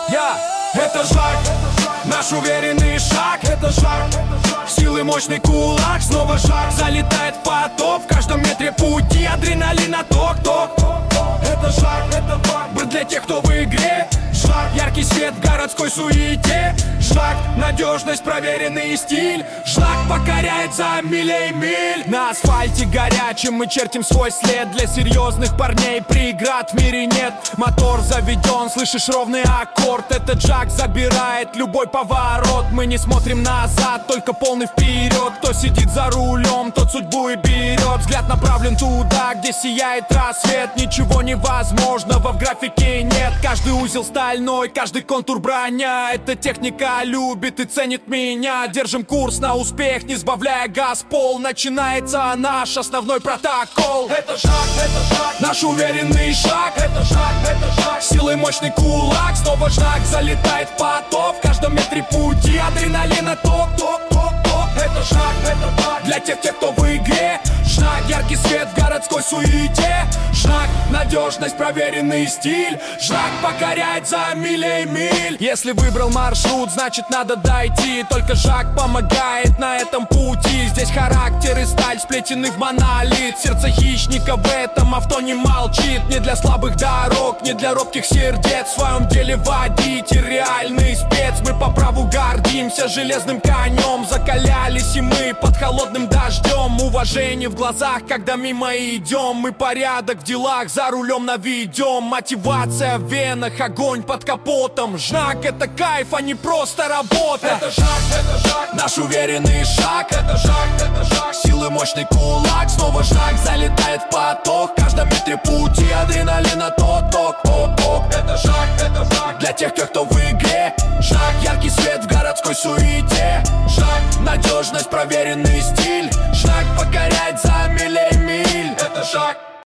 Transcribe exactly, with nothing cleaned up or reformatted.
Я, это Жак, наш уверенный шаг. Это Жак, силы мощный кулак. Снова Жак, залетает в поток. В каждом метре пути адреналина ток-ток. Это Жак, это Жак, для тех, кто в игре. Жак, яркий свет в городской суете. Жак, надежность, проверенный стиль. Жак покоряет за милей миль. На асфальте горячим мы чертим свой след. Для серьезных парней преград в мире нет. Мотор заведен, слышишь ровный аккорд. Этот Жак забирает любой поворот. Мы не смотрим назад, только полный вперед. Кто сидит за рулем, тот судьбу и берет. Взгляд направлен туда, где сияет рассвет. Ничего невозможного в графике нет. Каждый узел стальной, каждый контур броня. Эта техника любит и ценит меня. Держим курс на успех, не сбавляя газ пол. Начинается наш основной протокол. Это Жак, это Жак, наш уверенный шаг. Это Жак, это Жак, силой мощный кулак. Снова Жак, залетает в поток. В каждом метре пути адреналина ток-ток-ток-ток. Это Жак, это Жак, для тех, тех, кто в игре. Жак, яркий свет в городской суете. Жак, надежность, проверенный стиль. Жак покоряет за милей миль. Если выбрал маршрут, значит надо дойти. Только Жак помогает на этом пути. Здесь характер и сталь сплетены в монолит. Сердце хищника в этом авто не молчит. Не для слабых дорог, не для робких сердец. В своем деле водитель, реальный спец. Мы по праву гордимся железным конем. Закалялись и мы под холодным дождем. Уважение в глазах, когда мимо идем. Мы порядок в делах, за рулем наведем. Мотивация в венах, огонь под капотом. Жак, это кайф, а не просто работа. Это Жак, это Жак, наш уверенный шаг. Это Жак, это Жак, силы мощный кулак. Снова Жак, залетает в поток. В каждом метре пути адреналина ток-ток-ток-ток. Это Жак, это Жак, для тех, кто в игре. Жак, яркий свет в городской суете. Жак, надежность, проверенный стиль.